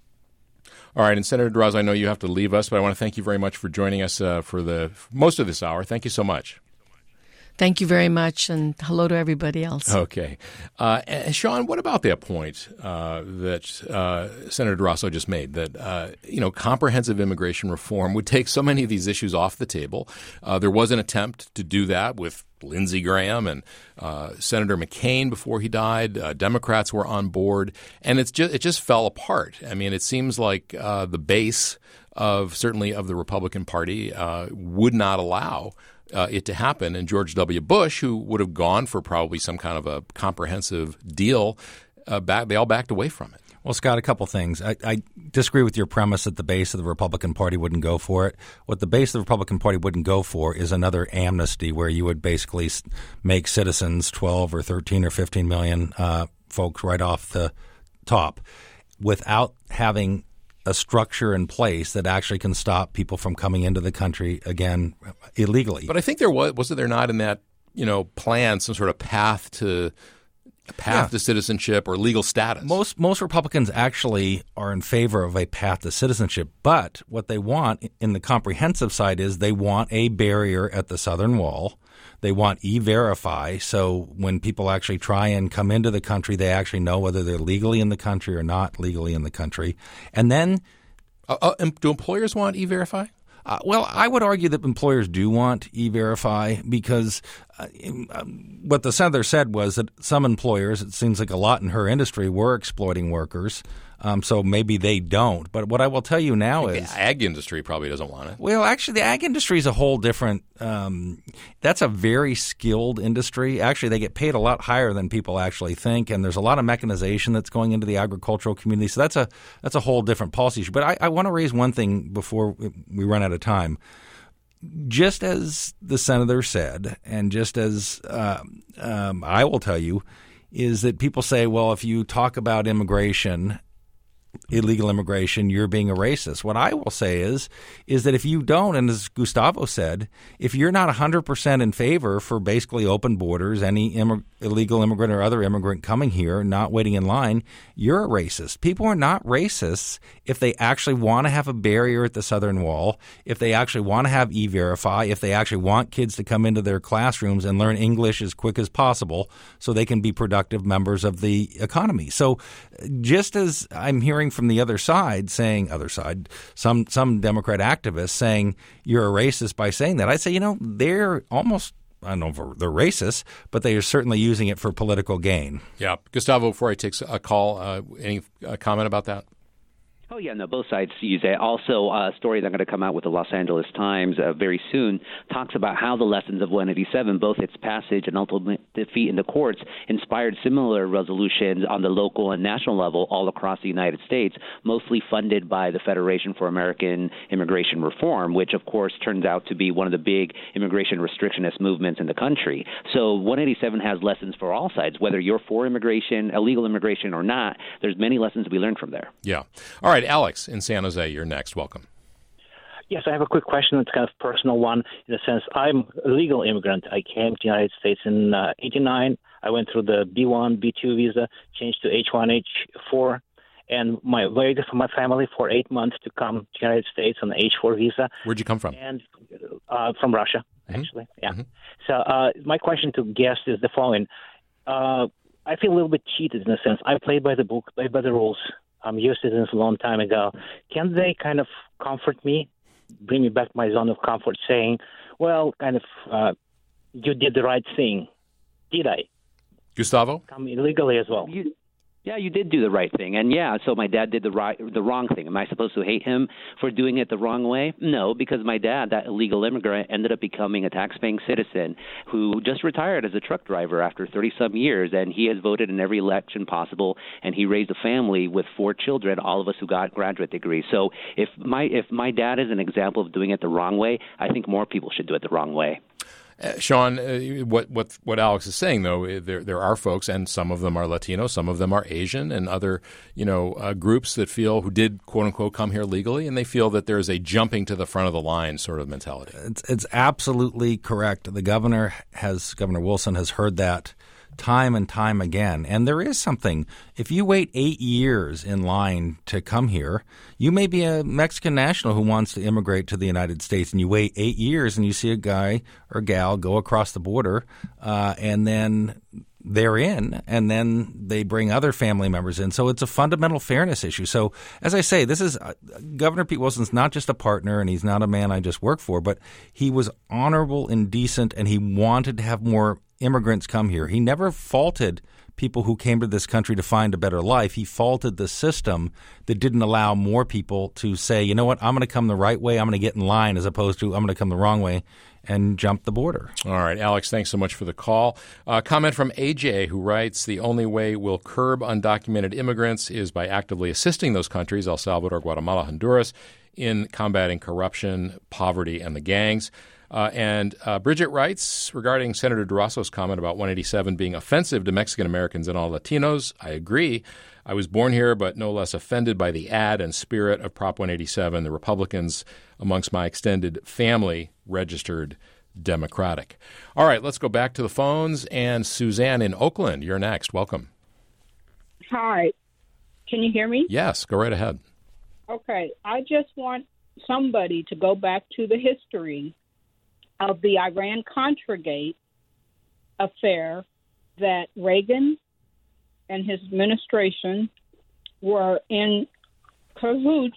All right, and Senator Durazo, I know you have to leave us, but I want to thank you very much for joining us uh, for the most of this hour. Thank you so much. Thank you very much, and hello to everybody else. Okay. Uh, and Sean, what about that point uh, that uh, Senator Durazo just made, that, uh, you know, comprehensive immigration reform would take so many of these issues off the table? Uh, there was an attempt to do that with Lindsey Graham and uh, Senator McCain before he died. Uh, Democrats were on board, and it's just, it just fell apart. I mean, it seems like uh, the base of certainly of the Republican Party uh, would not allow Uh, it to happen. And George W. Bush, who would have gone for probably some kind of a comprehensive deal, uh, back, they all backed away from it. Well, Scott, a couple things. I, I disagree with your premise that the base of the Republican Party wouldn't go for it. What the base of the Republican Party wouldn't go for is another amnesty where you would basically make citizens twelve or thirteen or fifteen million uh, folks right off the top without having a structure in place that actually can stop people from coming into the country again illegally. But I think there was, wasn't there not in that, you know, plan some sort of path to a path yeah. to citizenship or legal status? Most most Republicans actually are in favor of a path to citizenship, but what they want in the comprehensive side is they want a barrier at the southern wall. They want E-Verify, so when people actually try and come into the country, they actually know whether they're legally in the country or not legally in the country. And then uh, uh, do employers want E-Verify? Uh, well, I would argue that employers do want E-Verify because uh, what the senator said was that some employers, it seems like a lot in her industry, were exploiting workers. Um, so maybe they don't. But what I will tell you now is the ag industry probably doesn't want it. Well, actually, the ag industry is a whole different um, – that's a very skilled industry. Actually, they get paid a lot higher than people actually think, and there's a lot of mechanization that's going into the agricultural community. So that's a that's a whole different policy issue. But I, I want to raise one thing before we run out of time. Just as the senator said, and just as uh, um, I will tell you, is that people say, well, if you talk about immigration – illegal immigration, you're being a racist. What I will say is, is that if you don't, and as Gustavo said, if you're not one hundred percent in favor for basically open borders, any immig- illegal immigrant or other immigrant coming here, not waiting in line, you're a racist. People are not racists if they actually want to have a barrier at the southern wall, if they actually want to have E-Verify, if they actually want kids to come into their classrooms and learn English as quick as possible so they can be productive members of the economy. So just as I'm hearing from the other side saying, other side, some some Democrat activists saying you're a racist by saying that, I say, you know, they're almost, I don't know if they're racist, but they are certainly using it for political gain. Yeah. Gustavo, before I take a call, uh, any uh, comment about that? Oh, yeah, no, both sides use it. Also, a story that's going to come out with the Los Angeles Times uh, very soon talks about how the lessons of one eighty-seven, both its passage and ultimate defeat in the courts, inspired similar resolutions on the local and national level all across the United States, mostly funded by the Federation for American Immigration Reform, which, of course, turns out to be one of the big immigration restrictionist movements in the country. So one eighty-seven has lessons for all sides, whether you're for immigration, illegal immigration or not. There's many lessons to be learned from there. Yeah. All right. Alex in San Jose, you're next. Welcome. Yes, I have a quick question. It's kind of a personal one in a sense. I'm a legal immigrant. I came to the United States in uh, eighty-nine. I went through the B one, B two visa, changed to H one, H four, and my waited for my family for eight months to come to the United States on the H four visa. Where'd you come from? And uh, from Russia, mm-hmm. actually. Yeah. Mm-hmm. So uh, my question to guests is the following. Uh, I feel a little bit cheated in a sense. I played by the book, played by the rules. I'm U S citizen a long time ago. Can they kind of comfort me, bring me back to my zone of comfort, saying, well, kind of, uh, you did the right thing. Did I? Gustavo? Come illegally as well. You, yeah, you did do the right thing. And, yeah, so my dad did the right, the wrong thing. Am I supposed to hate him for doing it the wrong way? No, because my dad, that illegal immigrant, ended up becoming a tax-paying citizen who just retired as a truck driver after thirty-some years, and he has voted in every election possible, and he raised a family with four children, all of us who got graduate degrees. So if my if my dad is an example of doing it the wrong way, I think more people should do it the wrong way. Uh, Sean, uh, what what what Alex is saying, though, there there are folks, and some of them are Latino, some of them are Asian, and other you know uh, groups that feel who did quote unquote come here legally, and they feel that there is a jumping to the front of the line sort of mentality. It's it's absolutely correct. The governor has Governor Wilson has heard that time and time again. And there is something. If you wait eight years in line to come here, you may be a Mexican national who wants to immigrate to the United States, and you wait eight years and you see a guy or gal go across the border, uh, and then they're in, and then they bring other family members in. So it's a fundamental fairness issue. So as I say, this is uh, Governor Pete Wilson's not just a partner, and he's not a man I just work for, but he was honorable and decent, and he wanted to have more immigrants come here. He never faulted people who came to this country to find a better life. He faulted the system that didn't allow more people to say, you know what, I'm going to come the right way, I'm going to get in line, as opposed to I'm going to come the wrong way and jump the border. All right, Alex, thanks so much for the call. Uh, comment from A J, who writes, the only way we'll curb undocumented immigrants is by actively assisting those countries, El Salvador, Guatemala, Honduras, in combating corruption, poverty, and the gangs. Uh, and uh, Bridget writes, regarding Senator Durasso's comment about one eighty-seven being offensive to Mexican Americans and all Latinos, I agree. I was born here, but no less offended by the ad and spirit of Prop one eighty-seven. The Republicans amongst my extended family registered Democratic. All right, let's go back to the phones. And Suzanne in Oakland, you're next. Welcome. Hi. Can you hear me? Yes, go right ahead. Okay. I just want somebody to go back to the history of the Iran-Contra affair, that Reagan and his administration were in cahoots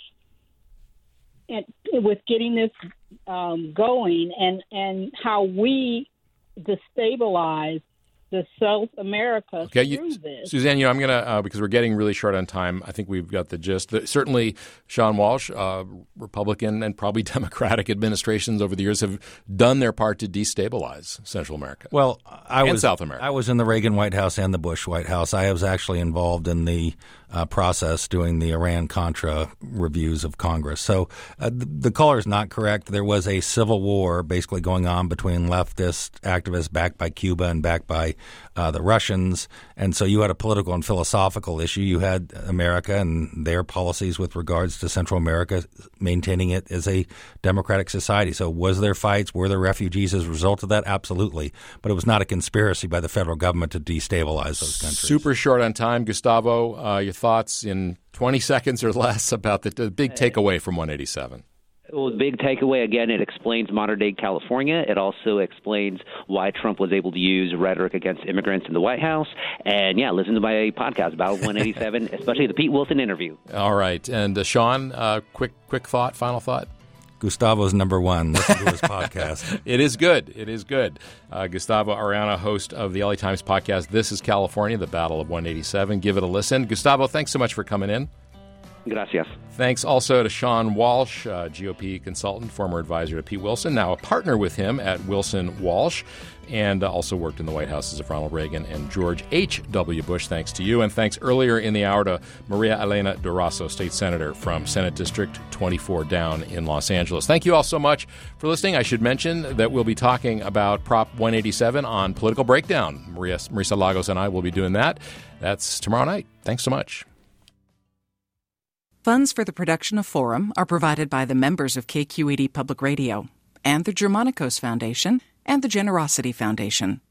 and, with getting this um, going, and, and how we destabilized the South America okay, through you, this. Suzanne, you know, I'm going to, uh, because we're getting really short on time, I think we've got the gist. The, certainly, Sean Walsh, uh, Republican and probably Democratic administrations over the years have done their part to destabilize Central America. Well, I and was South America. I was in the Reagan White House and the Bush White House. I was actually involved in the uh, process doing the Iran-Contra reviews of Congress. So uh, the, the caller is not correct. There was a civil war basically going on between leftist activists backed by Cuba and backed by uh, the Russians. And so you had a political and philosophical issue. You had America and their policies with regards to Central America, maintaining it as a democratic society. So was there fights? Were there refugees as a result of that? Absolutely. But it was not a conspiracy by the federal government to destabilize those countries. Super short on time. Gustavo, uh, your thoughts in twenty seconds or less about the, the big takeaway from one eighty-seven. Well, the big takeaway, again, it explains modern-day California. It also explains why Trump was able to use rhetoric against immigrants in the White House. And, yeah, listen to my podcast about one eighty-seven, especially the Pete Wilson interview. All right. And, uh, Sean, uh, quick quick thought, final thought? Gustavo's number one. Listen to his podcast. It is good. It is good. Uh, Gustavo Arana, host of the L A Times podcast, This is California, the Battle of one eighty-seven. Give it a listen. Gustavo, thanks so much for coming in. Gracias. Thanks also to Sean Walsh, uh, G O P consultant, former advisor to Pete Wilson, now a partner with him at Wilson Walsh, and uh, also worked in the White Houses of Ronald Reagan and George H W. Bush. Thanks to you. And thanks earlier in the hour to Maria Elena Durasso, state senator from Senate District twenty-four down in Los Angeles. Thank you all so much for listening. I should mention that we'll be talking about Prop one eighty-seven on Political Breakdown. Maria, Marisa Lagos and I will be doing that. That's tomorrow night. Thanks so much. Funds for the production of Forum are provided by the members of K Q E D Public Radio and the Germanicos Foundation and the Generosity Foundation.